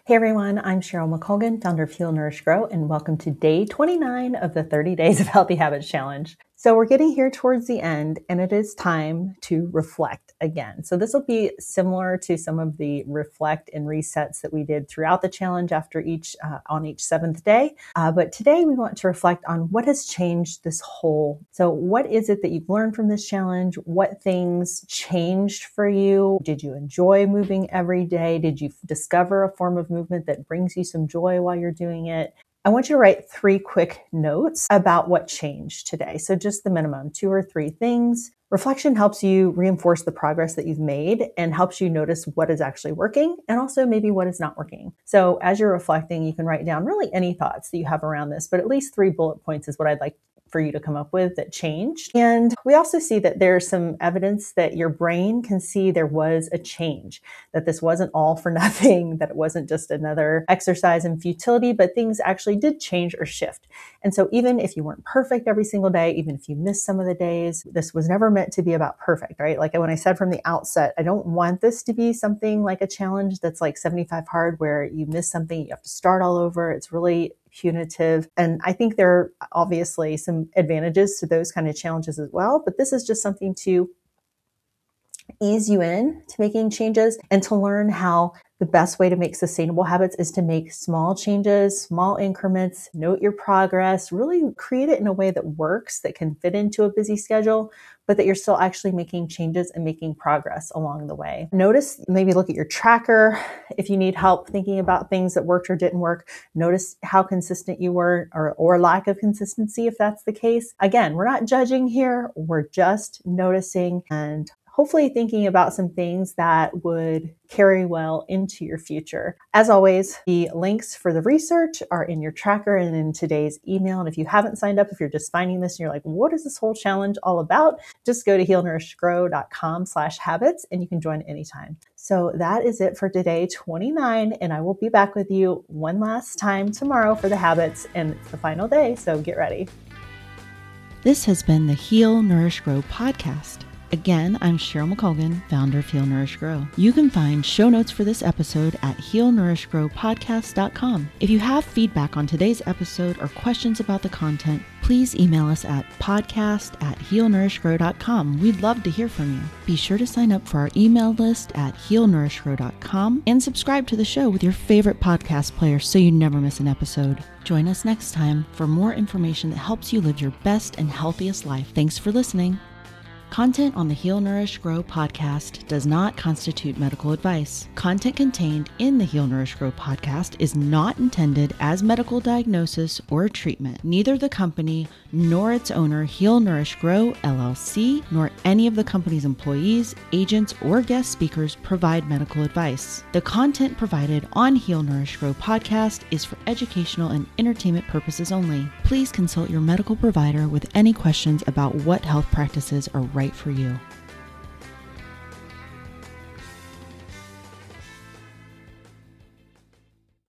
Hey everyone, I'm Cheryl McColgan, founder of Heal, Nourish, Grow, and welcome to day 29 of the 30 Days of Healthy Habits Challenge. So we're getting here towards the end, and it is time to reflect again. So this will be similar to some of the reflect and resets that we did throughout the challenge after on each seventh day. But today we want to reflect on what has changed this whole. So what is it that you've learned from this challenge? What things changed for you? Did you enjoy moving every day? Did you discover a form of movement that brings you some joy while you're doing it? I want you to write 3 quick notes about what changed today. So just the minimum, 2 or 3 things. Reflection helps you reinforce the progress that you've made and helps you notice what is actually working and also maybe what is not working. So as you're reflecting, you can write down really any thoughts that you have around this, but at least 3 bullet points is what I'd like for you to come up with that changed. And we also see that there's some evidence that your brain can see there was a change, that this wasn't all for nothing, that it wasn't just another exercise in futility, but things actually did change or shift. And so even if you weren't perfect every single day, even if you missed some of the days, this was never meant to be about perfect, right? Like when I said from the outset, I don't want this to be something like a challenge that's like 75 hard where you miss something, you have to start all over. It's really punitive. And I think there are obviously some advantages to those kind of challenges as well, but this is just something to ease you in to making changes and to learn how the best way to make sustainable habits is to make small changes, small increments, note your progress, really create it in a way that works, that can fit into a busy schedule, but that you're still actually making changes and making progress along the way. Notice, maybe look at your tracker. If you need help thinking about things that worked or didn't work, notice how consistent you were or lack of consistency if that's the case. Again, we're not judging here. We're just noticing and hopefully thinking about some things that would carry well into your future. As always, the links for the research are in your tracker and in today's email. And if you haven't signed up, if you're just finding this and you're like, what is this whole challenge all about? Just go to healnourishgrow.com/habits and you can join anytime. So that is it for today, 29. And I will be back with you one last time tomorrow for the habits, and it's the final day. So get ready. This has been the Heal, Nourish, Grow podcast. Again, I'm Cheryl McColgan, founder of Heal, Nourish, Grow. You can find show notes for this episode at healnourishgrowpodcast.com. If you have feedback on today's episode or questions about the content, please email us at podcast@healnourishgrow.com. We'd love to hear from you. Be sure to sign up for our email list at healnourishgrow.com and subscribe to the show with your favorite podcast player so you never miss an episode. Join us next time for more information that helps you live your best and healthiest life. Thanks for listening. Content on the Heal, Nourish, Grow podcast does not constitute medical advice. Content contained in the Heal, Nourish, Grow podcast is not intended as medical diagnosis or treatment. Neither the company nor its owner, Heal, Nourish, Grow, LLC, nor any of the company's employees, agents, or guest speakers provide medical advice. The content provided on Heal, Nourish, Grow podcast is for educational and entertainment purposes only. Please consult your medical provider with any questions about what health practices are right for you.